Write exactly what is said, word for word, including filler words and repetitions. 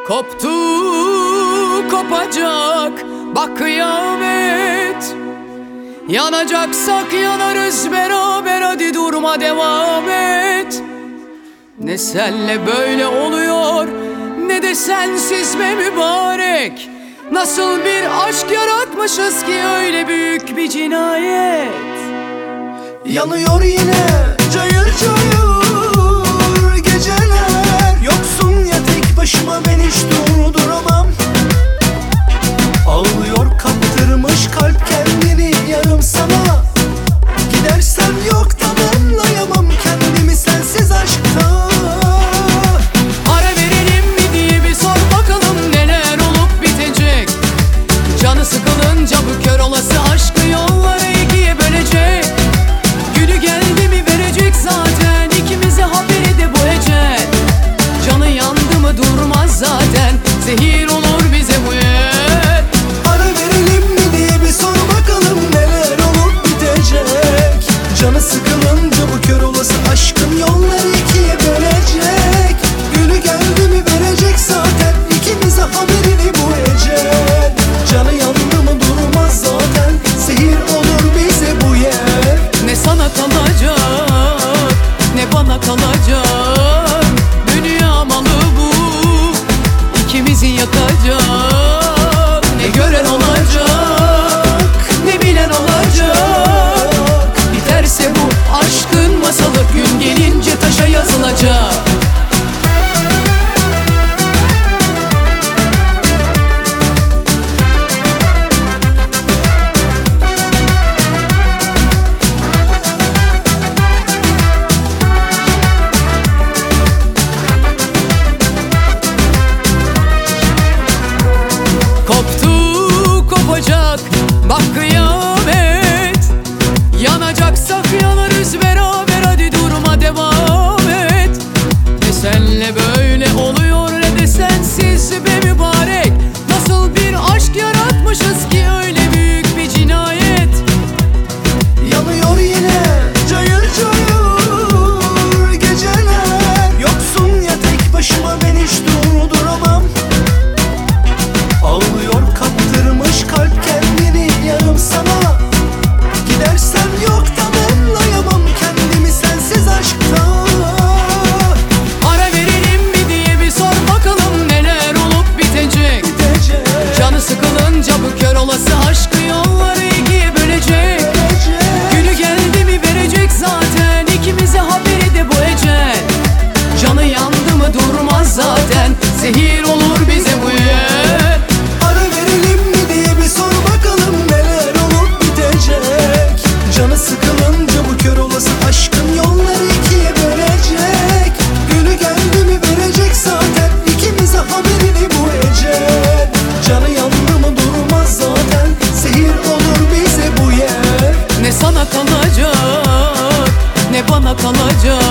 Koptu kopacak bak kıyamet. Yanacaksak yanarız beraber, hadi durma devam et. Ne senle böyle oluyor ne de sensiz be mübarek. Nasıl bir aşk yaratmışız ki öyle büyük bir cinayet. Yanıyor yine cayır cayır geceler. Yoksun ya tek başıma, ben hiç durduramam. Ağlıyor kaptırmış kalp kendini yarım sana. Gidersem yok tamamlayamam kendimi sensiz aşkta. Ara verelim mi diye bir sor bakalım neler olup bitecek. Canı sıkılınca bu kör olası aşkı yolları ikiye bölecek. Günü geldi mi verecek zaten ikimize haberi de bu ecel. Canı yandı mı durmaz zaten, zehir olur bize bu yer. Ara verelim mi diye bir sor bakalım neler olup bitecek. Canı sıkılınca bu kör olası aşkın yolları ikiye bölecek. Günü geldi mi verecek zaten ikimize haberini bu ecel. Canı yandı mı durmaz zaten, zehir olur bize bu yer. Ne sana kalacak ne bana kalacak. Dünya malı bu, ikimizi yakacak. Ne gören olacak ne bilen olacak. Biterse bu aşkın masalı gün gelince taşa yazılacak. Koptu kopacak bak kıyamet. Yanacaksak yanarız beraber, hadi durma devam et. Ne senle böyle oluyor ne de sensiz be mübarek. Nasıl bir aşk yaratmışız ki öyle büyük bir cinayet. Yanıyor yine cayır cayır geceler. Yoksun ya tek başıma, ben hiç durduramam. Ağlıyor kaptırmış kalp kendini yarım sana. Gidersem yok tamamlayamam kendimi sensiz aşkta. Ara verelim mi diye bir sor bakalım neler olup bitecek. Bitecek. Canı sıkılınca bu kör olası aşkı yolları ikiye bölecek. Günü geldi mi verecek zaten ikimize haberi de bu ecel. Canı yandı mı durmaz zaten, zehir olur bize bu yer. Ara verelim mi diye bir sor bakalım neler olup bitecek. Canı sıkılınca bu kör olası aşkın yolları ikiye bölecek. Günü geldi mi verecek zaten ikimize haberini bu ecel. Canı yandı mı durmaz zaten, zehir olur bize bu yer. Ne sana kalacak ne bana kalacak.